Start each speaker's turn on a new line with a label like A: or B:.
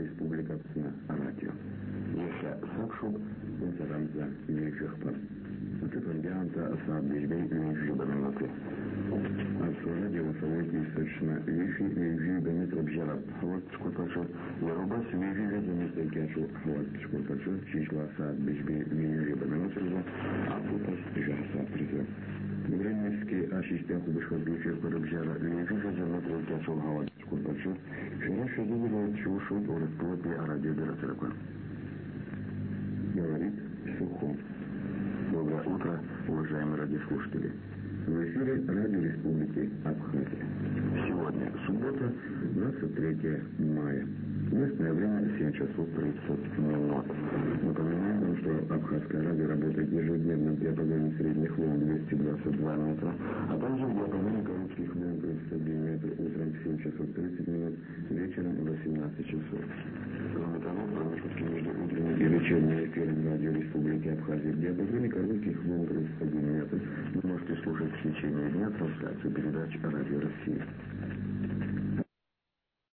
A: Республика радио. Yaşa Sakşub, Münzeramza, Yücühbar. Ötüpün bir anda Asab Bejbey, Yücühbar'ın atı. Sonra голосовой совершенно Yücü Бенет Обжараб, Хават Скотачу, Ярубас Yücü Резамит Элькячу, Хават Скотачу, Чичла Асаб Бejbey, Yücühbar'ın atı, Апутас Жаса Приза. Временский ассистент Бешхабичев Парабжара, Yücü Резамит Элькячу, Хават Скотачу, Шераша Дубилович Чушут, Орестопи, Радиоператорка. Говорит Сухом. Доброе утро, уважаемые радиослушатели. В эфире Радио Республики Абхазия. Сегодня суббота, 23 мая. Местное время 7 часов 30 минут. Напоминаем вам, что Абхазское радио работает ежедневно в диапазоне средних волн 222 метра, а также в диапазоне коротких волн 31 метр утром в 7 часов 30 минут, вечером в 18 часов. Кроме того, в промежутке между утренним и вечерним эфиром Радио Республики Абхазия в диапазоне коротких волн 31 метр вы можете слушать в течение дня трансляцию передач Радио России.